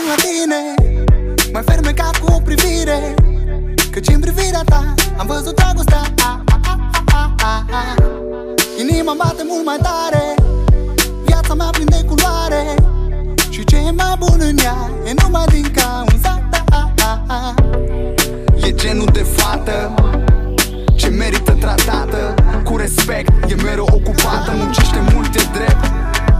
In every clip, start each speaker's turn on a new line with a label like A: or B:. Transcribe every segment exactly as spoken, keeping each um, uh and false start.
A: la tine, mai fermecat cu o privire, căci în privirea ta am văzut dragostea. Inima bate mult mai tare, viața mea plin de culoare, și ce e mai bun în ea e numai din cauza ta.
B: E genul de fată ce merită tratată cu respect, e mereu ocupată, muncește mult, e drept.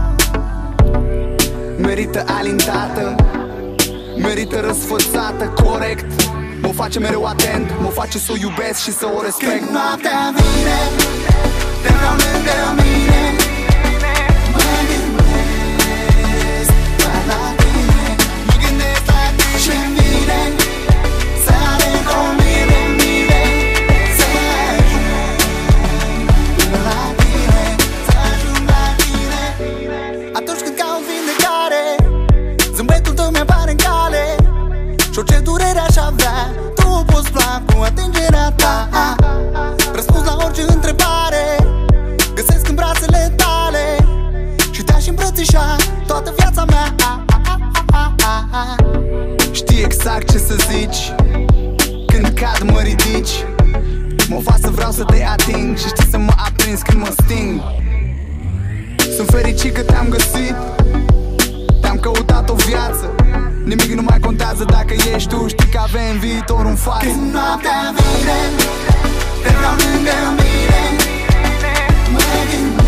B: Merită alintată, merită răsfățată, corect. Mă face mereu atent, mă face să o iubesc și să o respect.
A: Când noaptea vine, te vreau lângă mine, mă gândesc doar la tine, mă gândesc la tine. Și-mi vine să aleg o mie de mile, să ajung până la tine, să ajung la tine. Atunci când caut vindecare, zâmbetul tău mi-apare în cale, și orice durere aș avea, tu o poți lua cu atingerea ta. Răspuns la orice întrebare găsesc în brațele tale, și te-aș îmbrățișa toată viața mea.
B: Știi exact ce să zici, când cad mă ridici, mă fac să vreau să te ating, și știi să mă aprinzi când mă sting. Sunt fericit că te-am găsit, te-am căutat o viață, nimic nu mai contează dacă ești tu, știi că avem viitor în față.
A: Când noaptea vine, te vreau lângă mine, mă gândesc